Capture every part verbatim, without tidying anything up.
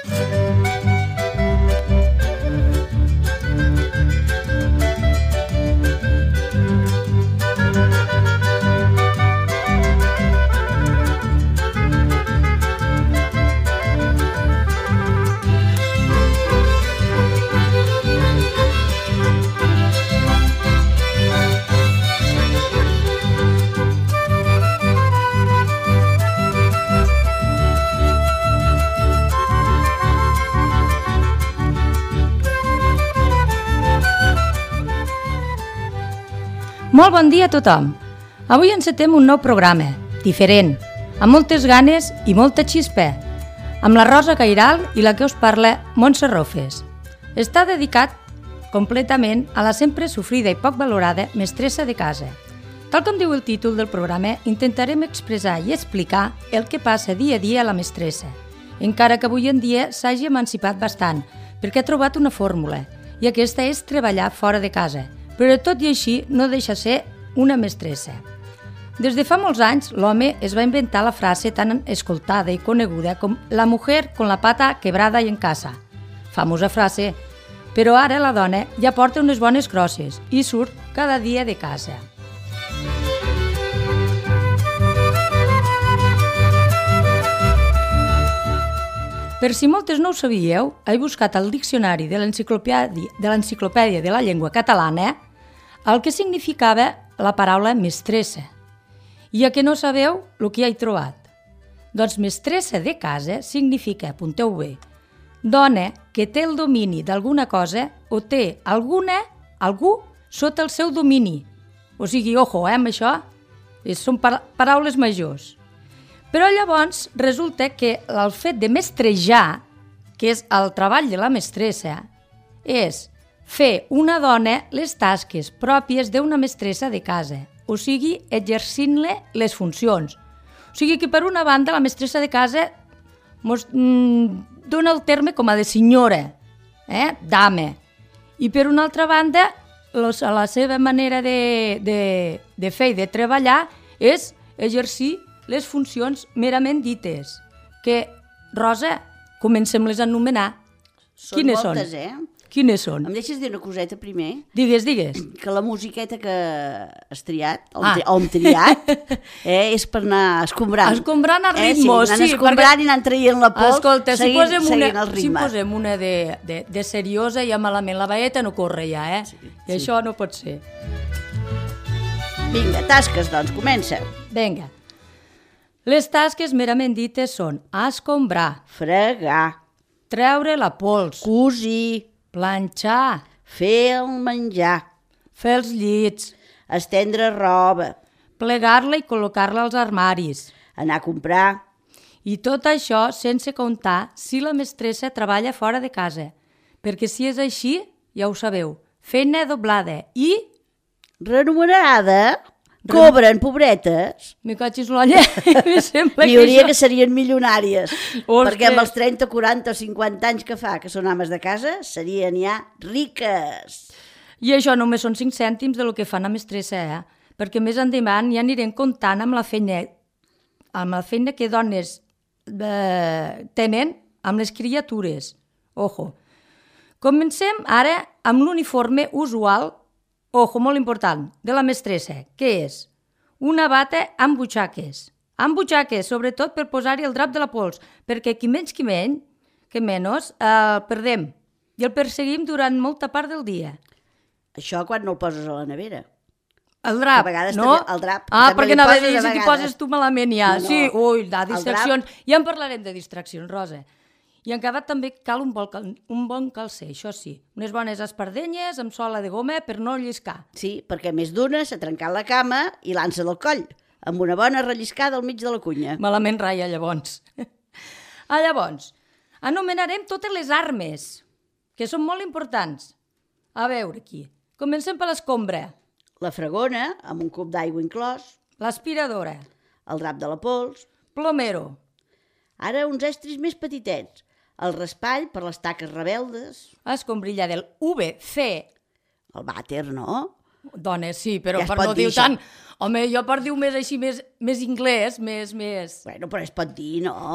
Molt bon dia a tothom. Avui encetem un nou programa, diferent, amb moltes ganes i molta xispa, amb la Rosa Cairal i la que us parla, Montse Rofes. Està dedicat completament a la sempre sofrida i poc valorada mestressa de casa. Tal com diu el títol del programa, intentarem expressar i explicar el que passa dia a dia a la mestressa, encara que avui en dia s'hagi emancipat bastant, perquè ha trobat una fórmula, i aquesta és treballar fora de casa, però tot i així no deixa ser una mestressa. Des de fa molts anys, l'home es va inventar la frase tan escoltada i coneguda com «la mujer con la pata quebrada y en casa». Famosa frase, però ara la dona ja porta unes bones crosses i surt cada dia de casa. Per si moltes no ho sabíeu, he buscat al diccionari de l'enciclopèdia de l'enciclopèdia de la llengua catalana el que significava la paraula mestressa. I a que no sabeu el que hi he trobat? Doncs mestressa de casa significa, apunteu bé, dona que té el domini d'alguna cosa o té alguna, algú sota el seu domini. O sigui, ojo, eh, amb això, són paraules majors. Però llavors resulta que el fet de mestrejar, que és el treball de la mestressa, és fer una dona les tasques pròpies d'una mestressa de casa, o sigui, exercint-le les funcions. O sigui que per una banda la mestressa de casa mos mm, dona el terme com a de senyora, eh? Dama, i per una altra banda los, la seva manera de, de, de fer i de treballar és exercir les funcions merament dites, que, Rosa, comencem-les a anomenar. Són Quines moltes, són? eh? Quines són? Em deixes dir una coseta primer? Digues, digues. Que la musiqueta que has triat, o Ah. hem triat, eh, és per anar escombrant. Escombrant a Eh, ritmo, sí. sí. Anar escombrant i anar traient la pols, Escolta, si seguint, posem una, seguint el si ritme. posem una de, de, de seriosa, ja malament la baeta no corre ja, eh? Sí, I sí. això no pot ser. Vinga, tasques, doncs, comença. Vinga. Les tasques merament dites són escombrar, Fregar, treure la pols, cosir, planxar, fer el menjar, fer els llits, estendre roba, plegar-la i col·locar-la als armaris. anar a comprar, I tot això sense comptar si la mestressa treballa fora de casa, perquè si és així, ja ho sabeu, feina doblada i... remunerada, cobren, pobretes. Me cotxis l'olla, me sembla N'hi que hauria això... que serien milionàries, Ostres. perquè amb els trenta, quaranta o cinquanta anys que fa que són ames de casa, serien ja riques. I això només són cinc cèntims de lo que fan a mestressa, eh? Perquè més endavant ja anirem comptant amb la feina, amb la feina que dones eh, tenen amb les criatures. Ojo. Comencem ara amb l'uniforme usual, ojo, molt important, de la mestressa, que és una bata amb butxaques. Amb butxaques, sobretot per posar-hi el drap de la pols, perquè qui menys qui menys, que menys, el perdem i el perseguim durant molta part del dia. Això quan no el poses a la nevera. El drap, Que a vegades no? també- el drap, Ah, també perquè li anava a poses dir, a si t'hi vegades. poses tu malament ja. No, no. Sí, ui, de El distraccions. Ja en parlarem de distraccions, Rosa. I en acabat també cal un bon, cal- un bon calcer, això sí. Unes bones espardenyes amb sola de goma per no lliscar. Sí, perquè més d'una s'ha trencat la cama i l'ansa del coll, amb una bona relliscada al mig de la cunya. Malament raia, llavors. Ah, llavors, anomenarem totes les armes, que són molt importants. A veure aquí. Comencem per l'escombra, La fregona, amb un cub d'aigua inclòs, l'aspiradora, el drap de la pols, plomero, ara uns estris més petitets, el raspall per les taques rebeldes, escombrilla del U V C. el vàter, no? Dona, sí, però Ja es per pot no dir dir això. tant... Home, jo per dir-ho més així, més, més anglès, més, més... Bueno, però es pot dir, no?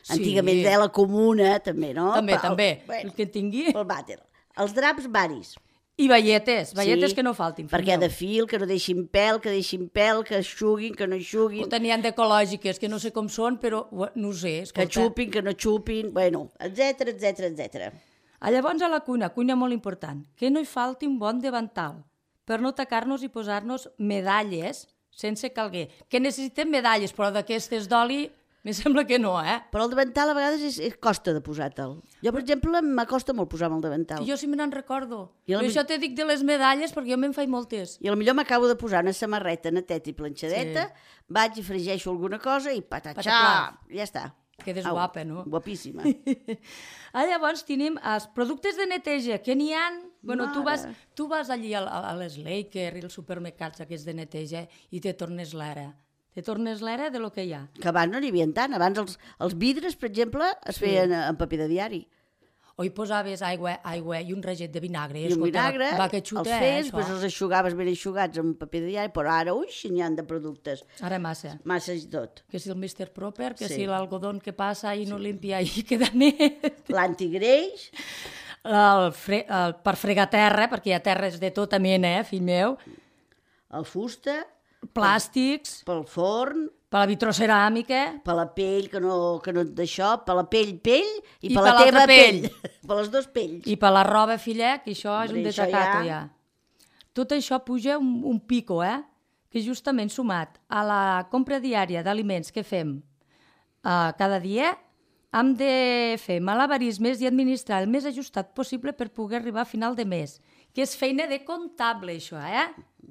Antigament de la comuna, també, no? També, Pel, també, bueno, el que tingui. Pel vàter. Els draps varis. I bailletes, bailletes Sí, que no faltin. fill perquè meu. de fil, que no deixin pèl, que deixin pèl, que eixuguin, que no Ho eixuguin, tenien d'ecològiques, que no sé com són, però ue, no ho sé, que escolta. xupin, que no xupin, bueno, etc etc etc. A llavors a la cuina, cuina molt important, que no hi falti un bon davantal, per no tacar-nos i posar-nos medalles sense calguer. Que necessitem medalles, però d'aquestes d'oli, me sembla que no, eh? Però el davantal a vegades és, és costa de posar-te'l. Jo, per exemple, m'acosta molt posar-me el davantal. Jo sí me n'en recordo. I la Jo mi- això te dic de les medalles perquè jo me'n faig moltes. I a lo millor m'acabo de posar una samarreta neteta i planxadeta, sí. vaig i fregeixo alguna cosa i patatxà, Pataplau. ja està. Quedes Au, guapa, no? Guapíssima. Ah, llavors tenim els productes de neteja, que n'hi ha... Bueno, tu vas, Mare. tu vas allí a, a les Laker i els supermercats aquests de neteja i te tornes l'era. Te tornes l'era de lo que hi ha. Que abans no n'hi havia tant. Abans els, els vidres, per exemple, es Sí. feien en paper de diari. O hi posaves aigua, aigua i un raget de vinagre. I un Escolta, vinagre, va, va que els xuta, fes, eh, després això. els aixugaves ben aixugats amb paper de diari, però ara, ui, si n'hi ha de productes. Ara massa. Massa i tot. Que si el mister Proper, que Sí. si l'algodón que passa i no limpia i queda net. L'antigreix, El fre, el, per fregar terra, perquè hi ha terres de tota mena, eh, fill meu. el fusta, Plàstics, pel forn, per la vitroceràmica, per la pell, que no, que no d'això, per la pell, pell, i, I per per la l'altra teva pell. pell. Per les dues pells. i per la roba, fillet, que això és un Hombre, això desacato, ja. ja. Tot això puja un, un pico, eh? Que justament sumat a la compra diària d'aliments que fem uh, cada dia, hem de fer malabarismes i administrar el més ajustat possible per poder arribar a final de mes, que és feina de comptable, això, eh?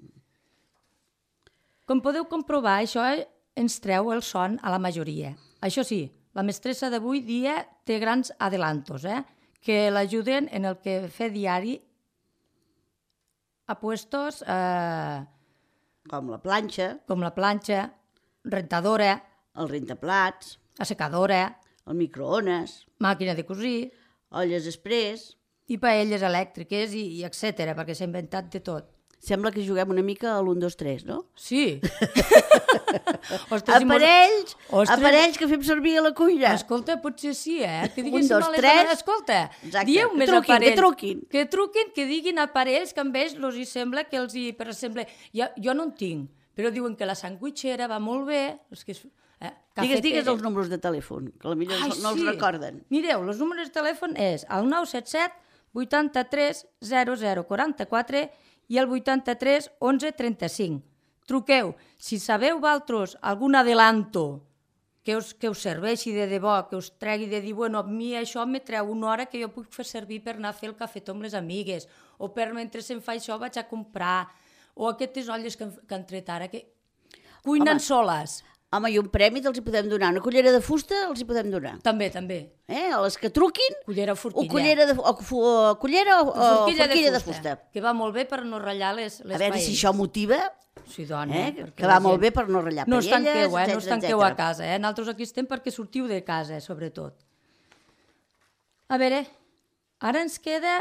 Com podeu comprovar, això ens treu el son a la majoria. Això sí, la mestressa d'avui dia té grans adelantos, eh? Que l'ajuden en el que fer diari a puestos eh, Com la planxa, com la planxa, rentadora, el rentaplats, assecadora, el microones, màquina de cosir olles express. i paelles elèctriques i, i etcètera, perquè s'ha inventat de tot. Sembla que juguem una mica a l'un, dos, tres, no? Sí. Ostres, i mos- Aparells, Ostres. aparells que fem servir a la cuina. Escolta, potser sí, eh? Que Un, diguéssim dos, a les tres. dones, escolta, Exacte. dieu Que més truquin, que aparells. truquin. Que truquin, que diguin aparells que amb ells els hi sembla que els hi... Per exemple, jo, jo no en tinc, però diuen que la sandwitxera va molt bé. Els que, es- eh, Digues, digues cafetera. els números de telèfon, que potser Ai, no els sí. recorden. Mireu, els números de telèfon és el nou set set vuitanta-tres zero zero quaranta-quatre i el vuitanta-tres onze trenta-cinc. Truqueu. Si sabeu vosaltres algun adelanto que us, que us serveixi de debò, que us tregui de dir, bueno, a mi això me treu una hora que jo puc fer servir per anar a fer el cafetó amb les amigues, o per mentre se'm fa això vaig a comprar, o aquestes olles que, han- que han tret ara, que cuinen Home. soles. Home, i un premi te'ls hi podem donar. Una cullera de fusta els hi podem donar. També, també. Eh? A les que truquin, Cullera o o forquilla. cullera de, o, fu- o, cullera o, o Forquilla, forquilla de, de fusta, fusta. que va molt bé per no ratllar les, les A veure si paelles. això motiva, Sí, dona. eh? perquè que la va molt gent- bé per no ratllar No us paelles, tanqueu, eh? No us etcètera, tanqueu a etcètera. casa, eh? Nosaltres aquí estem perquè sortiu de casa, eh? Sobretot. A veure, ara ens queda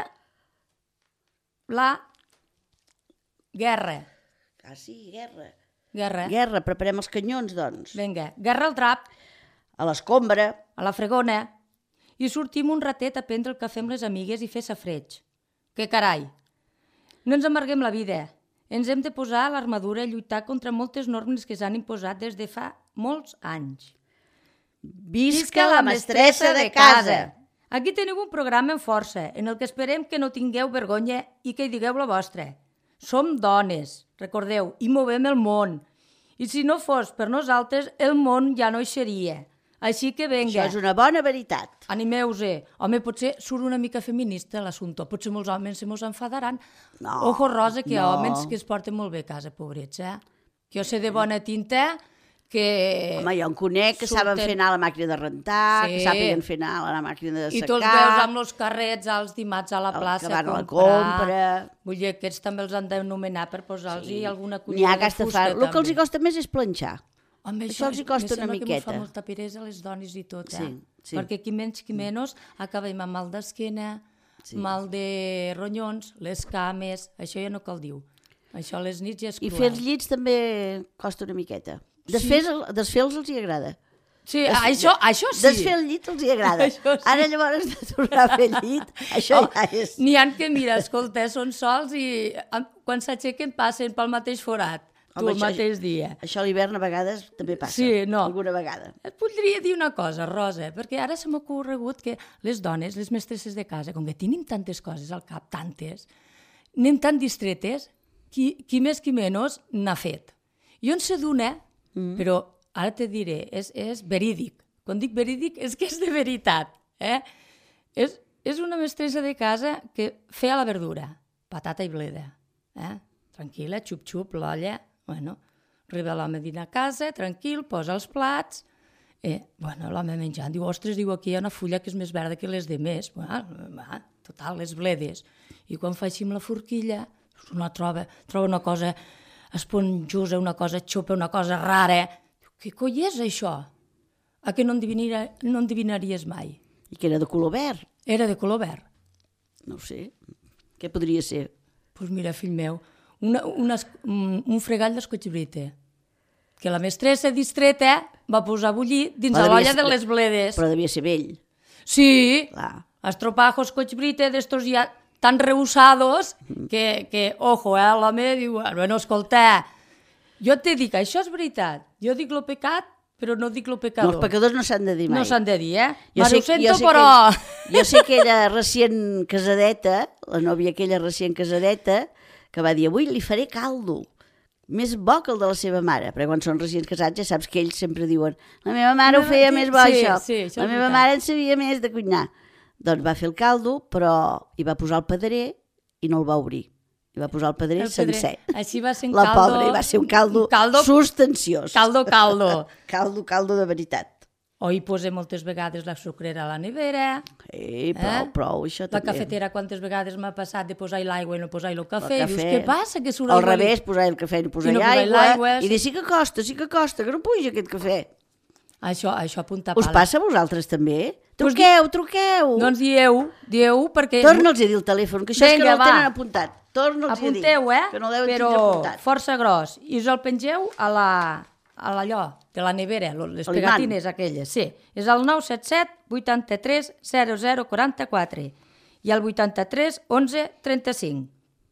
la guerra. Ah, sí, guerra. Guerra. Guerra, preparem els canyons, doncs. Vinga, guerra al drap, A l'escombra, a la fregona, i sortim un ratet a prendre el cafè amb les amigues i fer safreig. Que carai! No ens amarguem la vida. Ens hem de posar a l'armadura i lluitar contra moltes normes que s'han imposat des de fa molts anys. visca la mestressa de casa. Aquí teniu un programa en força, en el que esperem que no tingueu vergonya i que hi digueu la vostra. Som dones, recordeu, i movem el món. I si no fos per nosaltres, el món ja no hi seria. Així que venga, Això és una bona veritat. animeu-se. Home, potser surt una mica feminista l'assumpte. Potser molts homes se mos enfadaran. No, Ojo rosa, que hi ha no. homes que es porten molt bé a casa, pobrets, eh? Que jo sé de bona tinta que... Home, jo en conec que surten- saben fer anar a la màquina de rentar, Sí. que sàpiguen fer anar a la màquina de I secar. tots veus amb els carrets els dimarts a la El plaça que van a la comprar. compra. Vull dir, aquests també els han d'anomenar per posar-los sí. alguna N'hi cullera ha de que fusta. fan... El que els hi també. costa més és planxar. Home, això els hi costa me una sembla que miqueta. mos fa molta peresa a les dones i tot, eh? Sí, sí. Perquè qui menys, qui menys, acabem amb mal d'esquena, sí. mal de ronyons, les cames, això ja no cal dir. Això a les nits ja és I cruel. fer els llits també costa una miqueta. Desfer, sí. Desfer-los els hi agrada. Sí, això, això sí. Desfer el llit els hi agrada. Sí. Ara llavors de tornar a fer el llit, això oh, ja és... N'hi ha que, mira, escolta, són sols i quan s'aixequen passen pel mateix forat, tu Home, el mateix això, dia. Això a l'hivern a vegades també passa, sí, no. alguna vegada. Et voldria dir una cosa, Rosa, perquè ara se m'ha ocorregut que les dones, les mestresses de casa, com que tenim tantes coses al cap, tantes, anem tan distretes, qui, qui més qui menys n'ha fet. Jo en sé d'una, mm. però ara te diré, és, és verídic. Quan dic verídic és que és de veritat. Eh? És, és una mestressa de casa que feia la verdura, patata i bleda. Eh? Tranquil·la, xup-xup, l'olla. Bueno, arriba l'home a dinar a casa, tranquil, posa els plats. Eh, bueno, l'home menjant, diu, ostres, diu, aquí hi ha una fulla que és més verda que les demés. Bueno, va, total, les bledes. I quan fa així amb la forquilla, una troba, troba una cosa esponjosa, una cosa xupa, una cosa rara. Què coi és això? A què no endevinaries, no endevinaries mai? I que era de color verd? Era de color verd. No ho sé. Què podria ser? Doncs pues mira, fill meu, una, una, un, un fregall d'escotxbrita, que la mestressa distreta va posar a bullir dins de l'olla de les bledes. Però devia ser vell. Sí, clar. Estropajos escotxbrita d'estos ja tan reusados que, que ojo, eh, l'home diu, bueno, escolta, jo te dic, això és veritat, jo dic lo pecat, però no dic lo pecador. No, els pecadors no s'han de dir mai. No s'han de dir, eh? Jo Mare, sé, ho sento, jo sé però... Que, jo sé que era recient casadeta, la nòvia aquella recient casadeta, que va dir, avui li faré caldo, més bo que el de la seva mare, perquè quan són recient casats ja saps que ells sempre diuen, la meva mare ho feia més bo, sí, això, sí, això la meva mare en sabia més de cuinar. Doncs va fer el caldo, però hi va posar el pedrer i no el va obrir. Hi va posar el pedrer el sencer. Pedrer. Així va ser un la caldo... pobra, i va ser un caldo, caldo substanciós. Caldo, caldo. caldo, caldo de veritat. O hi posa moltes vegades la sucrera a la nevera. Eh, prou, eh? prou, això la també. La cafetera, quantes vegades m'ha passat de posar-hi l'aigua i no posar-hi el cafè. El cafè. Dius, què passa? Que surt al revés, posar-hi el cafè i no posar-hi no aigua. aigua. I dir, sí que costa, sí que costa, que no puja aquest cafè. Això, això apunta Us passa a vosaltres també? Truqueu, truqueu. Doncs dieu, dieu, perquè... Torna'ls a dir el telèfon, que això Venga, és que no el va. tenen apuntat. Torna'ls a dir. Apunteu, eh? Que no el deuen però tindre apuntat. Força gros. I us el pengeu a la, a l'allò, de la nevera, les pegatines aquelles. Sí, és el nou set set vuitanta-tres zero zero quaranta-quatre i el vuitanta-tres onze trenta-cinc.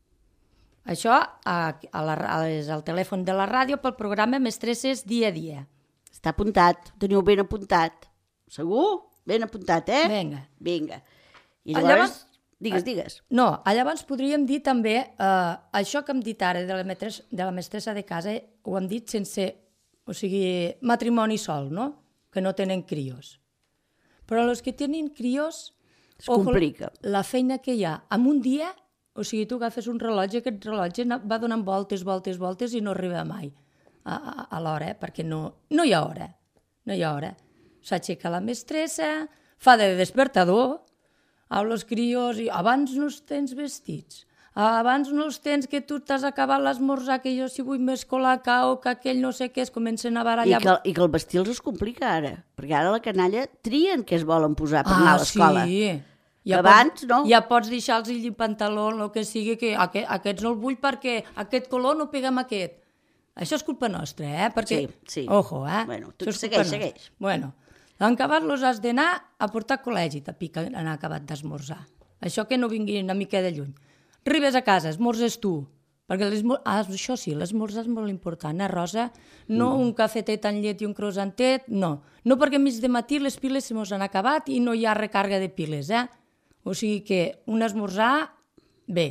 Això a, a la, a les, al telèfon de la ràdio pel programa Mestresses Dia a Dia. Està apuntat, ho teniu ben apuntat. Segur? Ben apuntat, eh? Vinga. Vinga. I llavors, llavors digues, digues. No, llavors podríem dir també, eh, això que hem dit ara de la, metres, de la mestressa de casa, ho hem dit sense, o sigui, matrimoni sol, no? Que no tenen crios. Però els que tenen crios, es complica. Ojo, la feina que hi ha. En un dia, o sigui, tu agafes un rellotge, aquest rellotge va donant voltes, voltes, voltes i no arriba mai a, a, a l'hora, eh? Perquè no, no hi ha hora. No hi ha hora. S'aixeca la mestressa, fa de despertador, amb els crios, i abans no els tens vestits, abans no els tens que tu t'has acabat l'esmorzar, que jo si vull més colacao, que aquell no sé què, es comencen a barallar. I que, I que el vestir els es complica ara, perquè ara la canalla trien què es volen posar per ah, anar a l'escola. Sí. Ja abans, pots, no? Ja pots deixar-los el pantaló, el que sigui, que aquest, aquests no el vull perquè aquest color no pega amb aquest. Això és culpa nostra, eh? Perquè, sí, sí. Ojo, eh? Bueno, tu segueix, segueix. Bueno, l'encabat los has d'anar a portar a col·legi, te pica anar acabat d'esmorzar. Això que no vingui una mica de lluny. Arribes a casa, esmorzes tu. Perquè ah, això sí, l'esmorzar és molt important, eh, Rosa? No mm. un cafetet amb llet i un croissantet, no. No perquè mig de matí les piles se mos han acabat i no hi ha recàrrega de piles, eh? O sigui que un esmorzar, bé.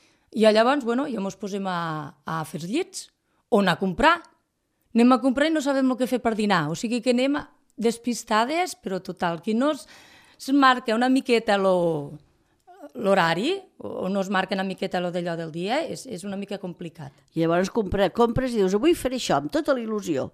I llavors, bueno, ja mos posem a, a fer els llits, o anar a comprar. Anem a comprar i no sabem el que fer per dinar. O sigui que anem despistades, però total, qui no es, es marca una miqueta lo, l'horari, o no es marca una miqueta lo d'allò del dia, és, és una mica complicat. I llavors compra, compres i dius, avui faré això, amb tota la il·lusió.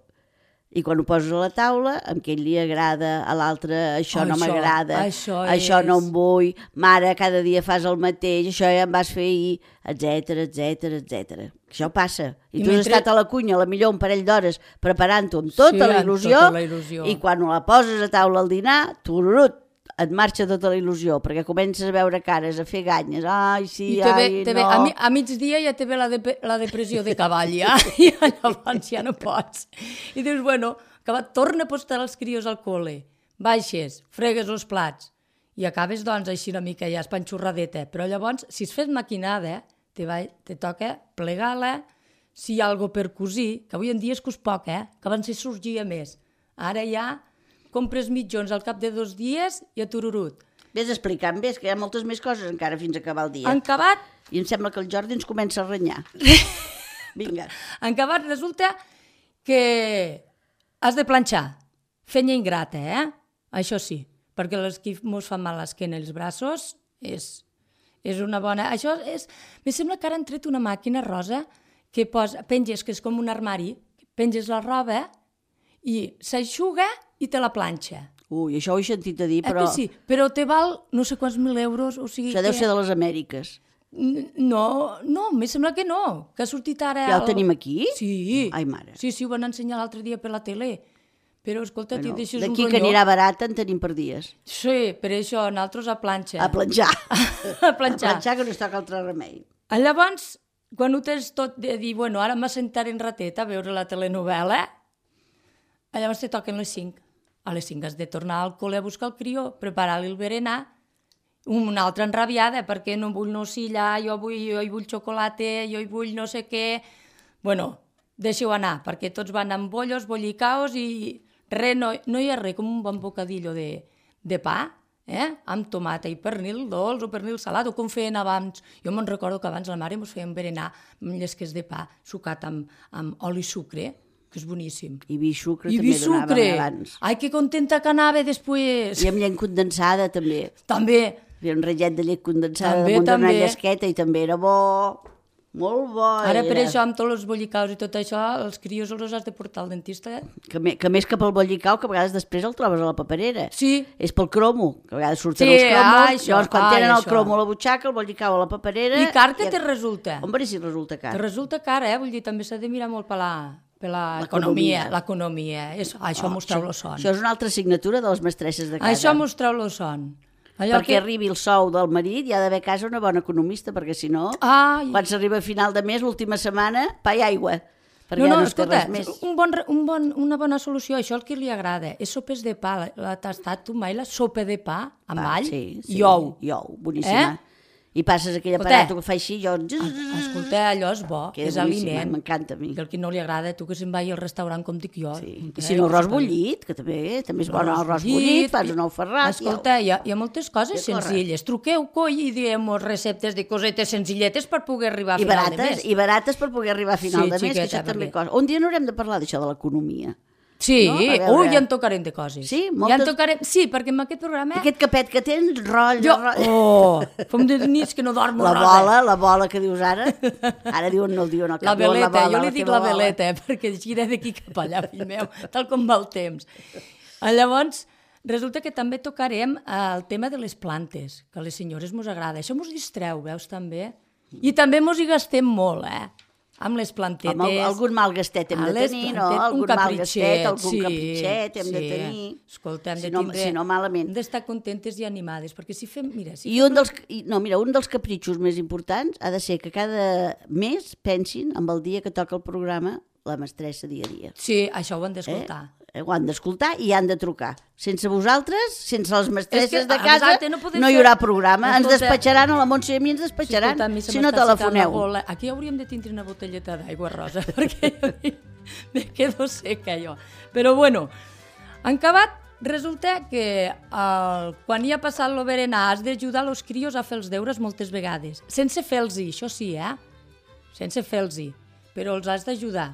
I quan ho poses a la taula, amb què li agrada, a l'altre això, això no m'agrada, això, això és... no em vull, mare, cada dia fas el mateix, això ja em vas fer ahir, etcètera, etcètera, etcètera. Això passa. I, I tu mentre... has estat a la cuina, a la millor un parell d'hores, preparant-ho amb tota, sí, la il·lusió, tota la il·lusió, i quan la poses a taula al dinar, tururut, et marxa tota la il·lusió, perquè comences a veure cares, a fer ganyes, ai, sí, I te ve, ai, te no... Ve, a, mi, a migdia ja te ve la, de, la depressió de cavall, ja, i llavors ja no pots. I dius, bueno, acabat, torna a postar els crios al col·le, baixes, fregues els plats, i acabes, doncs, així una mica ja espanxorradeta. Però llavors, si es fes maquinada, te, va, te toca plegar-la, si hi ha alguna per cosir, que avui en dia és cos poc, eh? Que abans se sorgia més. Ara ja compres mitjons al cap de dos dies i a tururut. Vés explicant, ves, que hi ha moltes més coses encara fins a acabar el dia. En acabat... I em sembla que el Jordi ens comença a renyar. Vinga. En acabat resulta que has de planxar. Fenya ingrata, eh? Això sí, perquè les que mos fan mal l'esquena i els braços és, és una bona... Això és... Me sembla que ara han tret una màquina rosa que posa, penges, que és com un armari, penges la roba i s'aixuga i te la planxa. Ui, això ho he sentit a dir, però... Eh que sí? Però te val no sé quants mil euros, o sigui això deu que... ser de les Amèriques. No, no, me sembla que no, que ha sortit ara... Ja el tenim aquí? Sí. Ai, mare. Sí, sí, ho van ensenyar l'altre dia per la tele. Però, escolta, bueno, t'hi deixes un ronyó. D'aquí que anirà barat en tenim per dies. Sí, per això, nosaltres a planxa. A planxar. a planxar. A planxar, que no es toca altre remei. Llavors, quan ho tens tot de dir, bueno, ara m'assentaré en rateta a veure la telenovela, llavors te toquen les cinc. A les cinc has de tornar al col·le a buscar el crió, preparar-li el berenar, una altra enrabiada, perquè no vull nocilla, jo vull, jo hi vull xocolata, jo hi vull no sé què... Bueno, deixeu anar, perquè tots van amb bollos, bollicaos i res, no, no hi ha res com un bon bocadillo de, de pa, eh? Amb tomata i pernil dolç o pernil salat, o com feien abans. Jo me'n recordo que abans la mare ens feia berenar amb llesques de pa sucat amb, amb oli i sucre, que és boníssim. I vi sucre I també vi donàvem sucre. abans. Ai, que contenta que anava després. I amb llet condensada també. També. Hi havia un ratllet de llet condensada També, damunt d'una també. llesqueta i també era bo. Molt bo Ara era. per això, amb tots els bollicaus i tot això, els crios els has de portar al dentista. Que, me, que més que pel bollicau, que a vegades després el trobes a la paperera. Sí. És pel cromo, que a vegades surten Sí, els cromos, ah, això, llavors quan ah, tenen el això. cromo a la butxaca, el bollicau a la paperera... I car que i... te resulta. Home, si resulta car. Te resulta car, eh? Vull dir, també s'ha de mirar molt per la... per l'economia, l'economia. Això Oh, mostreu-lo això, son. això és una altra assignatura de les mestresses de casa. Això mostreu-lo son. Allò perquè que... arribi el sou del marit hi ha d'haver a casa una bona economista, perquè si no, Ai. quan s'arriba a final de mes, l'última setmana, pa i aigua. Perquè No, no, ja no es té escolta, res més. un bon, un bon, una bona solució, això el que li agrada, és sopes de pa. La- La tastat tu mai la sopa de pa amb Pa, all sí, sí, i ou. I ou, boníssima. Eh? I passes aquell Escolta. aparato que fa així, jo... Escolta, allò és bo, Que és és boníssima, aliment. m'encanta a mi. Que el que no li agrada, tu que se'n vagi al restaurant com dic jo. Sí. Eh, I si no, arròs que- bullit, que també, també és bon el arròs bullit, fas un ou ferrat... Escolta, hi ha, hi ha moltes coses Ja corre. senzilles. Truqueu, coi, i diem-nos receptes de cosetes senzilletes per poder arribar a I final de barates, mes. i barates per poder arribar a final Sí, de mes, que xiqueta, això també perquè- costa. Un dia no haurem de parlar d'això de l'economia. Sí, No? A veure. ui, ja en tocarem de coses. Sí? Ja Moltes- en tocarem... Sí, perquè en aquest programa... Aquest capet que tens, rotlla, Jo... rotlla... Oh, fem de nits que no dormo La res. bola, la bola que dius ara, ara diuen no el diuen al cap, La diuen veleta, bola, jo li dic teva la bola. veleta, eh, perquè gira d'aquí cap allà, fill meu, tal com va el temps. Ah, Llavors, resulta que també tocarem eh, el tema de les plantes, que a les senyores mos agrada. Això mos distreu, veus, també? I també mos hi gastem molt, eh? Amb les plantetes. Home, algun mal gastet hem a de les tenir, no? plantetes, Algun un mal capritxet, gastet, algun sí, capritxet hem de sí. tenir. Escolta, hem Si de no- tindre... si no, malament. Hem d'estar contentes i animades, perquè si fem... Mira, si I un dels, i, no, mira, un dels capritxos més importants ha de ser que cada mes pensin amb el dia que toca el programa la mestressa dia a dia. Sí, això ho hem d'escoltar. Eh? Ho han d'escoltar i han de trucar. Sense vosaltres, sense les mestresses És que, de casa, exacte, no podem no hi fer- haurà programa. Ens Escolta, despatxaran, a la Montse i a mi ens despatxaran, escolta, a mi se si no m'està secant la telefoneu. gola. Aquí hauríem de tindre una botelleta d'aigua rosa, perquè jo me quedo seca jo. Però bueno, en acabat, resulta que el, quan hi ha passat el berenar has d'ajudar els crios a fer els deures moltes vegades. Sense fer-los-hi, això sí, eh? Sense fer-los-hi, però els has d'ajudar.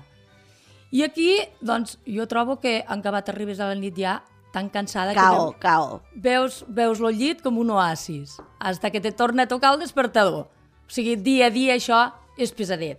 I aquí, doncs, jo trobo que en acabat arribes a la nit ja tan cansada Cao, que cao. veus, veus el llit com un oasis, hasta que te torna a tocar el despertador. O sigui, dia a dia això és pesadet.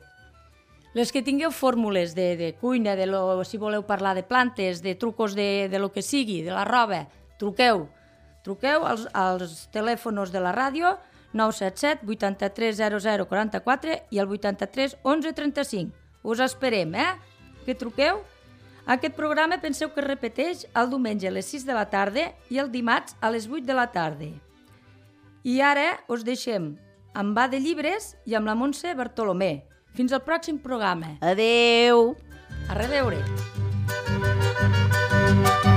Les que tingueu fórmules de, de cuina, de lo, si voleu parlar de plantes, de trucos de, de lo que sigui, de la roba, truqueu. Truqueu als, als telèfons de la ràdio nou set set vuitanta-tres zero zero quaranta-quatre i el vuitanta-tres onze trenta-cinc. Us esperem, eh? Que truqueu. Aquest programa penseu que es repeteix el diumenge a les sis de la tarda i el dimarts a les vuit de la tarda. I ara us deixem amb Va de Llibres i amb la Montse Bartolomé. Fins al pròxim programa. Adeu! A reveure. Música